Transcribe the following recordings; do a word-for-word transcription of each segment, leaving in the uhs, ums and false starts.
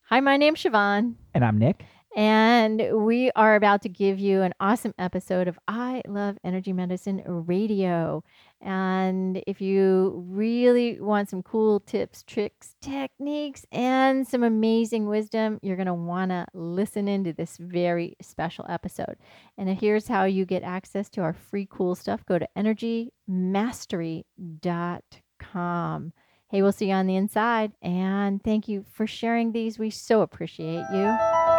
Hi, my name's Siobhan, And I'm Nick. and we are about to give you an awesome episode of I Love Energy Medicine Radio. And if you really want some cool tips, tricks, techniques, and some amazing wisdom, you're going to want to listen into this very special episode. And here's how you get access to our free cool stuff. Go to energy mastery dot com. Hey, we'll see you on the inside. And thank you for sharing these. We so appreciate you.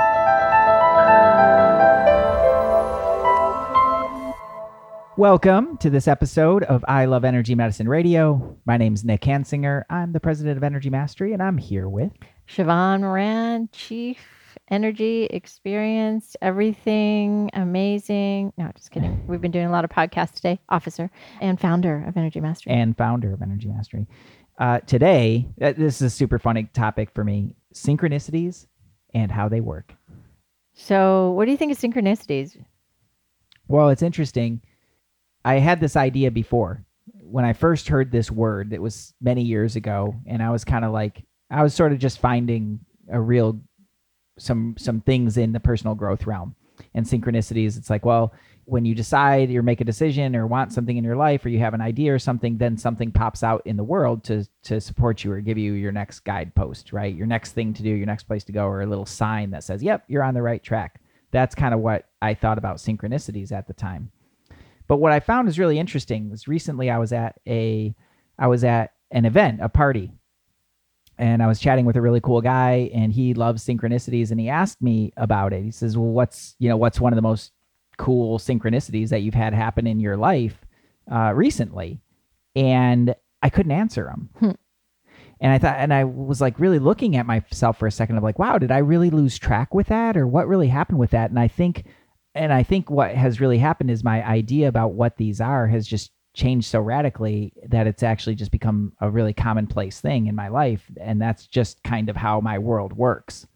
Welcome to this episode of I Love Energy Medicine Radio. My name's Nick Hansinger. I'm the president of Energy Mastery, and I'm here with Siobhan Moran, Chief Energy Experience, everything amazing. No, just kidding. We've been doing a lot of podcasts today. Officer and founder of Energy Mastery. and founder of Energy Mastery. Uh, today, uh, this is a super funny topic for me: synchronicities and how they work. So, what do you think of synchronicities? Well, it's interesting. I had this idea before. When I first heard this word, it was many years ago, and I was kind of like, I was sort of just finding a real some some things in the personal growth realm. And synchronicities, it's like, well, when you decide or make a decision or want something in your life, or you have an idea or something, then something pops out in the world to to support you or give you your next guidepost, right? Your next thing to do, your next place to go, or a little sign that says, yep, you're on the right track. That's kind of what I thought about synchronicities at the time. But what I found is really interesting was recently I was at a I was at an event, a party, and I was chatting with a really cool guy, and he loves synchronicities, and he asked me about it. He says, well, what's, you know, what's one of the most cool synchronicities that you've had happen in your life uh, recently? And I couldn't answer him. Hmm. And I thought, and I was like really looking at myself for a second of like, wow, did I really lose track with that? Or what really happened with that? And I think, and I think what has really happened is my idea about what these are has just changed so radically that it's actually just become a really commonplace thing in my life. And that's just kind of how my world works.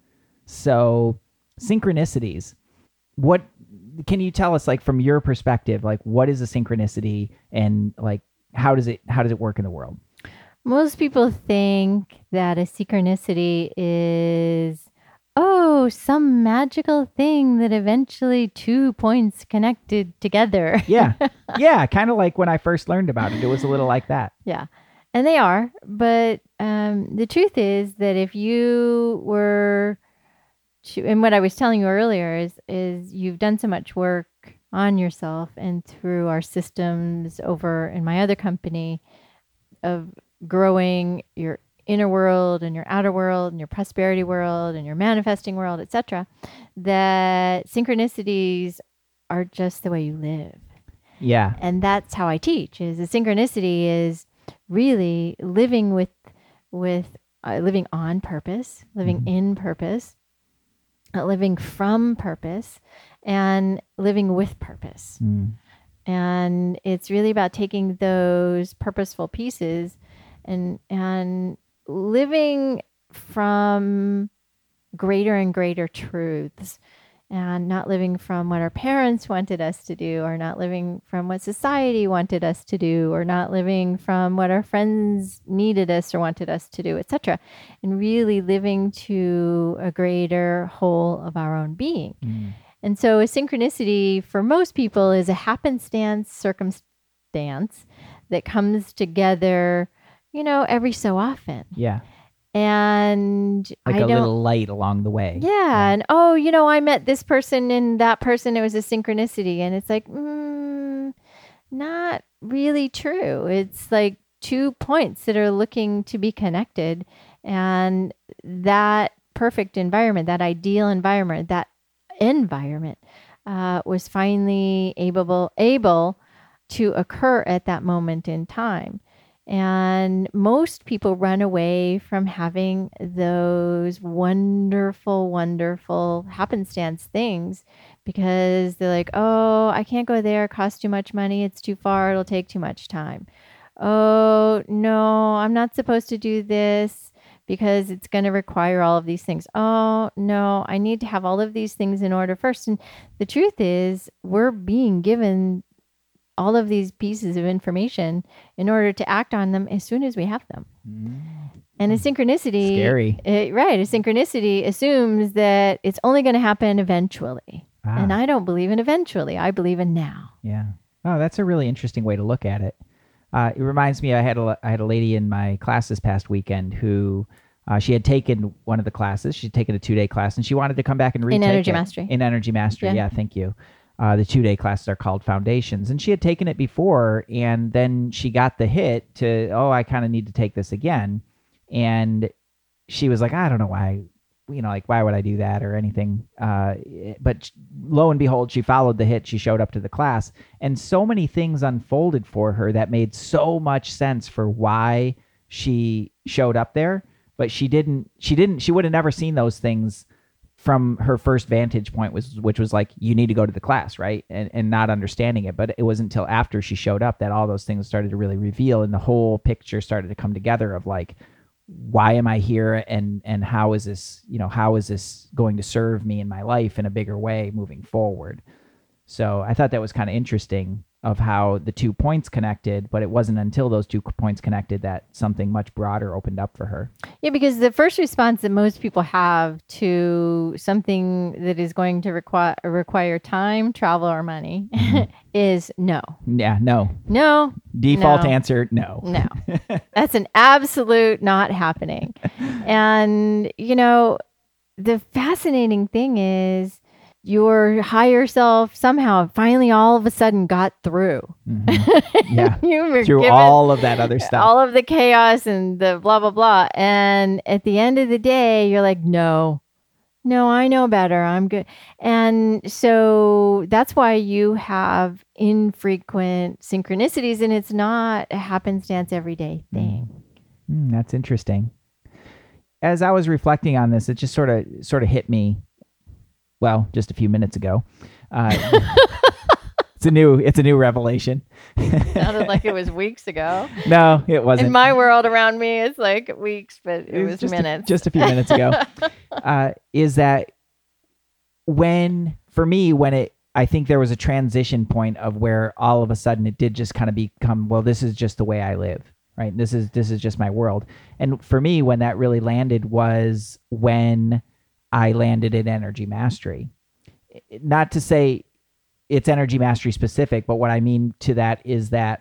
So synchronicities, what can you tell us, like, from your perspective, like, what is a synchronicity, and like, how does it, how does it work in the world? Most people think that a synchronicity is, oh, some magical thing that eventually two points connected together. Yeah. Yeah. Kind of like when I first learned about it, it was a little like that. Yeah. And they are. But um, the truth is that if you were to, and what I was telling you earlier is, is you've done so much work on yourself and through our systems over in my other company of growing your inner world and your outer world and your prosperity world and your manifesting world, et cetera, that synchronicities are just the way you live. Yeah. And that's how I teach. Is a synchronicity is really living with with uh, living on purpose, living Mhm. in purpose, uh, living from purpose, and living with purpose. Mm. And it's really about taking those purposeful pieces and and living from greater and greater truths, and not living from what our parents wanted us to do, or not living from what society wanted us to do, or not living from what our friends needed us or wanted us to do, et cetera. And really living to a greater whole of our own being. Mm. And so a synchronicity for most people is a happenstance circumstance that comes together, you know, every so often. Yeah. And Like I a don't, little light along the way. yeah, yeah. And oh, you know, I met this person and that person, it was a synchronicity. And it's like, mm, not really true. It's like two points that are looking to be connected. And that perfect environment, that ideal environment, that environment uh, was finally able able to occur at that moment in time. And most people run away from having those wonderful, wonderful happenstance things because they're like, oh, I can't go there. It costs too much money. It's too far. It'll take too much time. Oh, no, I'm not supposed to do this because it's going to require all of these things. Oh, no, I need to have all of these things in order first. And the truth is, we're being given all of these pieces of information in order to act on them as soon as we have them. Mm. And a synchronicity, Scary. it- right? A synchronicity assumes that it's only going to happen eventually, Ah. and I don't believe in eventually. I believe in now. Yeah. Oh, that's a really interesting way to look at it. Uh, it reminds me, I had a I had a lady in my class this past weekend who uh, she had taken one of the classes. She'd taken a two day class, and she wanted to come back and retake In Energy it. Mastery. In Energy Mastery, Yeah. yeah. Thank you. Uh, the two day classes are called Foundations, and she had taken it before, and then she got the hit to, oh, I kind of need to take this again, and she was like, I don't know why, you know, like, why would I do that or anything? Uh, but lo and behold, she followed the hit. She showed up to the class, and so many things unfolded for her that made so much sense for why she showed up there. But she didn't, she didn't, she would have never seen those things from her first vantage point, was, which was like, you need to go to the class, right? And, and not understanding it. But it wasn't until after she showed up that all those things started to really reveal, and the whole picture started to come together of like, why am I here, and and how is this, you know, how is this going to serve me in my life in a bigger way moving forward? So I thought that was kind of interesting of how the two points connected, but it wasn't until those two points connected that something much broader opened up for her. Yeah, because the first response that most people have to something that is going to require require time, travel, or money Mm-hmm. is no. Yeah, no. No. Default No. answer, no. No. That's an absolute not happening. And, you know, the fascinating thing is your higher self somehow finally all of a sudden got through. Mm-hmm. Yeah. You were Through given all of that other stuff. all of the chaos and the blah, blah, blah. And at the end of the day, you're like, no, no, I know better. I'm good. And so that's why you have infrequent synchronicities, and it's not a happenstance everyday thing. Mm, that's interesting. As I was reflecting on this, it just sort of sort of hit me. Well, just a few minutes ago. Uh, it's a new it's a new revelation. Sounded like it was weeks ago. No, it wasn't. In my world around me, it's like weeks, but it, It was just minutes. A, just a few minutes ago. uh, is that when, for me, when it, I think there was a transition point of where all of a sudden it did just kind of become, well, this is just the way I live, right? This is this is just my world. And for me, when that really landed was when I landed in Energy Mastery. Not to say it's Energy Mastery specific, but what I mean to that is that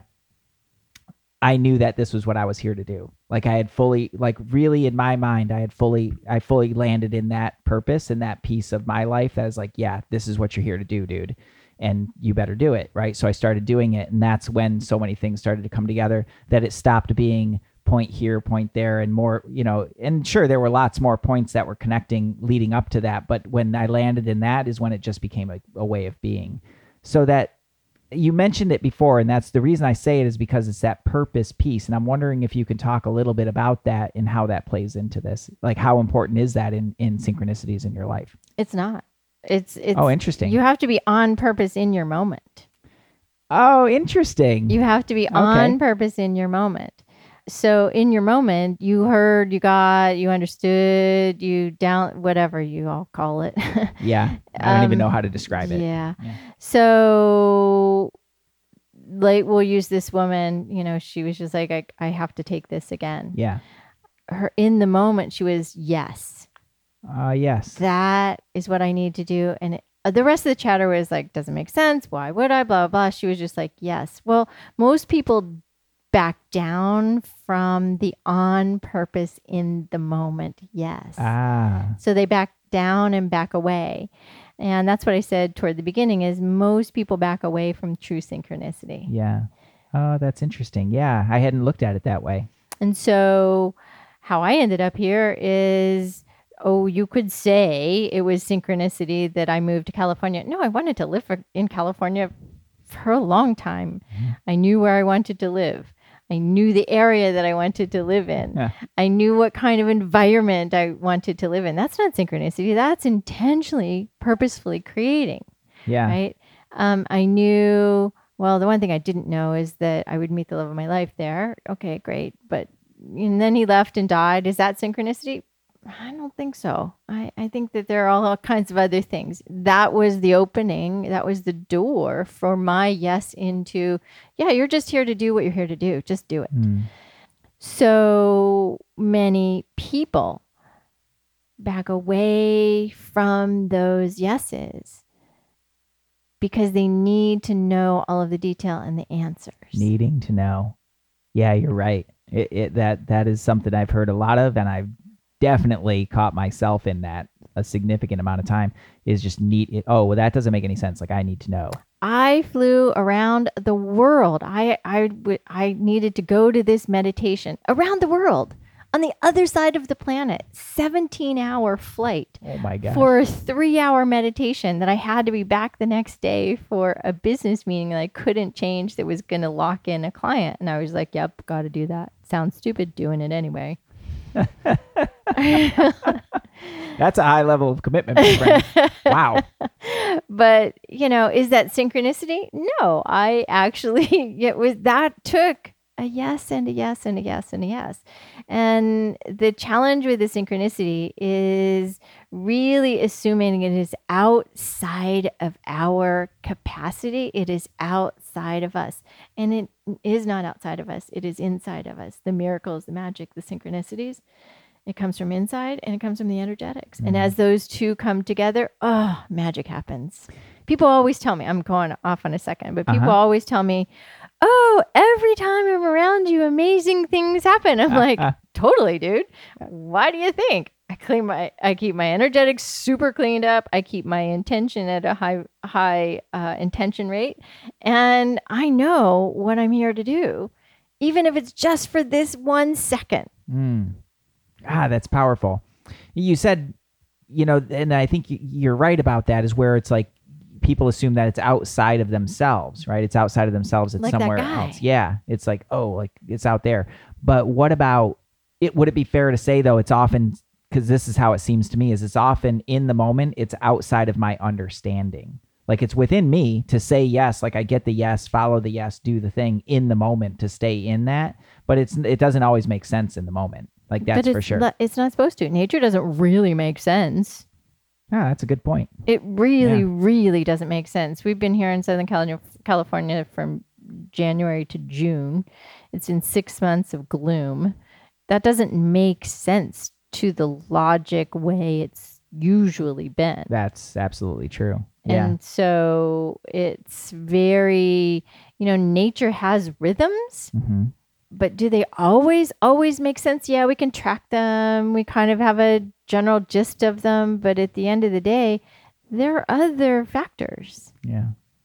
I knew that this was what I was here to do. Like I had fully, like really in my mind, I had fully, I fully landed in that purpose and that piece of my life that was like, yeah, this is what you're here to do, dude. And you better do it, right? So I started doing it. And that's when so many things started to come together that it stopped being point here, point there, and more, you know, and sure, there were lots more points that were connecting leading up to that. But when I landed in that is when it just became a, a way of being. So that you mentioned it before, and that's the reason I say it is because it's that purpose piece. And I'm wondering if you can talk a little bit about that and how that plays into this. Like how important is that in, in synchronicities in your life? It's not. It's, it's, oh, interesting. You have to be on purpose in your moment. Oh, interesting. You have to be on purpose in your moment. So in your moment, you heard, you got, you understood, you down, whatever you all call it. Yeah. I don't um, even know how to describe it. Yeah. Yeah. So like we'll use this woman, you know, she was just like, I, I have to take this again. Yeah. Her in the moment, she was, yes. Uh, yes. That is what I need to do. And it, the rest of the chatter was like, doesn't make sense. Why would I? Blah, blah, blah. She was just like, yes. Well, most people back down from the on purpose in the moment. Yes. Ah. So they back down and back away. And that's what I said toward the beginning is most people back away from true synchronicity. Yeah. Oh, that's interesting. Yeah. I hadn't looked at it that way. And so how I ended up here is, oh, you could say it was synchronicity that I moved to California. No, I wanted to live for, in California for a long time. Mm-hmm. I knew where I wanted to live. I knew the area that I wanted to live in. Yeah. I knew what kind of environment I wanted to live in. That's not synchronicity. That's intentionally, purposefully creating. Yeah. Right. Um, I knew, well, the one thing I didn't know is that I would meet the love of my life there. Okay, great. But, and then he left and died. Is that synchronicity? I don't think so. I, I think that there are all kinds of other things. That was the opening. That was the door for my yes into, yeah, you're just here to do what you're here to do. Just do it. Mm. so many people back away from those yeses because they need to know all of the detail and the answers. Needing to know. Yeah, you're right. It, it that that is something I've heard a lot of, and I've definitely caught myself in that a significant amount of time is just need it. Oh, well, that doesn't make any sense. Like, I need to know. I flew around the world. I I w- I needed to go to this meditation around the world on the other side of the planet. seventeen hour flight Oh my gosh. for a three hour meditation that I had to be back the next day for a business meeting that I couldn't change that was going to lock in a client. And I was like, yep, got to do that. Sounds stupid doing it anyway. That's a high level of commitment, my friend. Wow. But, you know, is that synchronicity? No, I actually, it was, that took a yes and a yes and a yes and a yes. And the challenge with the synchronicity is really assuming it is outside of our capacity. It is outside of us. And it is not outside of us. It is inside of us. The miracles, the magic, the synchronicities. It comes from inside and it comes from the energetics. Mm-hmm. And as those two come together, oh, magic happens. People always tell me, I'm going off on a second, but people uh-huh. always tell me, oh, every time I'm around you, amazing things happen. I'm like, totally, dude. Why do you think? I clean my, I keep my energetics super cleaned up. I keep my intention at a high, high uh, intention rate. And I know what I'm here to do, even if it's just for this one second. Mm. Ah, that's powerful. You said, you know, and I think you're right about that, is where it's like people assume that it's outside of themselves, right? It's outside of themselves. It's like somewhere else. Yeah. It's like, oh, like it's out there. But what about it? Would it be fair to say, though, it's often, because this is how it seems to me, is it's often in the moment, it's outside of my understanding. Like, it's within me to say yes, like I get the yes, follow the yes, do the thing in the moment to stay in that. But it's it doesn't always make sense in the moment. Like, that's for sure. It's not supposed to. Nature doesn't really make sense. Ah, that's a good point. It really, yeah. really doesn't make sense. We've been here in Southern California from January to June. It's in six months of gloom. That doesn't make sense to the logic way it's usually been. That's absolutely true. Yeah. And so it's very, you know, nature has rhythms. Mm-hmm. But do they always, always make sense? Yeah, we can track them. We kind of have a general gist of them. But at the end of the day, there are other factors. Yeah.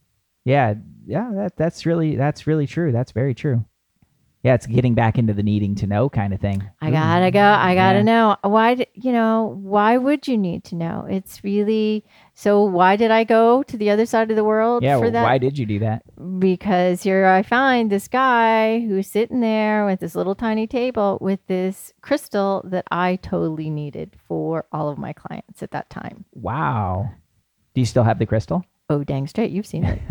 Yeah. Yeah. That, that's really, that's really true. That's very true. Yeah. It's getting back into the needing to know kind of thing. I gotta go. I gotta yeah. know. Why, you know, why would you need to know? It's really, so why did I go to the other side of the world yeah, for well, that? Why did you do that? Because here I find this guy who's sitting there with this little tiny table with this crystal that I totally needed for all of my clients at that time. Wow. Do you still have the crystal? Oh, dang straight. You've seen it.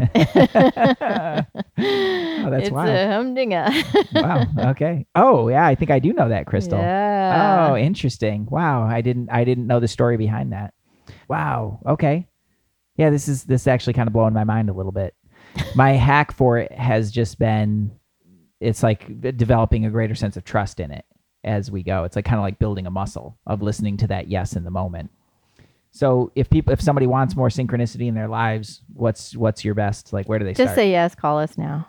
Oh, that's it's wild. a humdinger. Wow. Okay. Oh, yeah. I think I do know that crystal. Yeah. Oh, interesting. Wow. I didn't, I didn't know the story behind that. Wow. Okay. Yeah. This is, this is actually kind of blowing my mind a little bit. My hack for it has just been, it's like developing a greater sense of trust in it as we go. It's like kind of like building a muscle of listening to that yes in the moment. So if people, if somebody wants more synchronicity in their lives, what's what's your best? Like, where do they Just start? say yes. Call us now.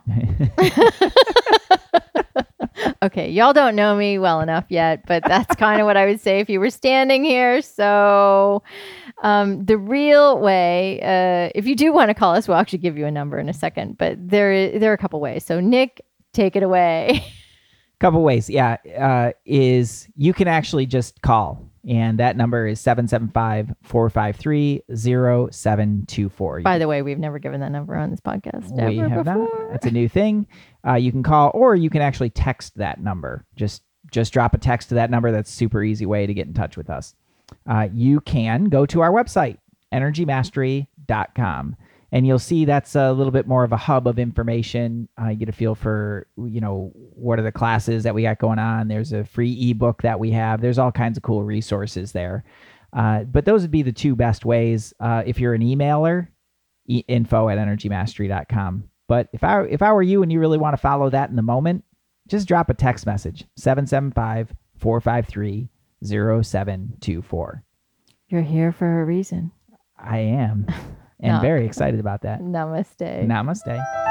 Okay, y'all don't know me well enough yet, but that's kind of what I would say if you were standing here. So um, the real way, uh, if you do want to call us, we'll actually give you a number in a second, but there, there are a couple ways. So Nick, take it away. Couple ways, yeah, uh, is you can actually just call, and that number is seven seven five, four five three, zero seven two four. By the way, we've never given that number on this podcast we ever have before. Not. That's a new thing. Uh, you can call, or you can actually text that number. Just just drop a text to that number. That's a super easy way to get in touch with us. Uh, you can go to our website, energy mastery dot com. And you'll see that's a little bit more of a hub of information. Uh, you get a feel for, you know, what are the classes that we got going on. There's a free ebook that we have. There's all kinds of cool resources there. Uh, but those would be the two best ways. Uh, if you're an emailer, e- info at energy mastery dot com. But if I if I were you and you really want to follow that in the moment, just drop a text message, seven seven five, four five three, zero seven two four. You're here for a reason. I am, and No. very excited about that. Namaste. Namaste.